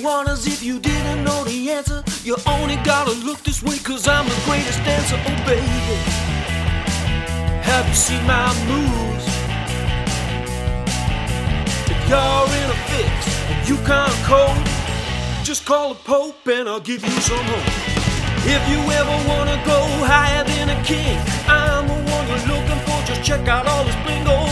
one as if you didn't know the answer. You only gotta look this way, cause I'm the greatest dancer. Oh baby, have you seen my moves? If you're in a fix and you can't cope, just call the Pope and I'll give you some hope. If you ever wanna go higher than a king, I'm the one you're looking for. Just check out all this blingo.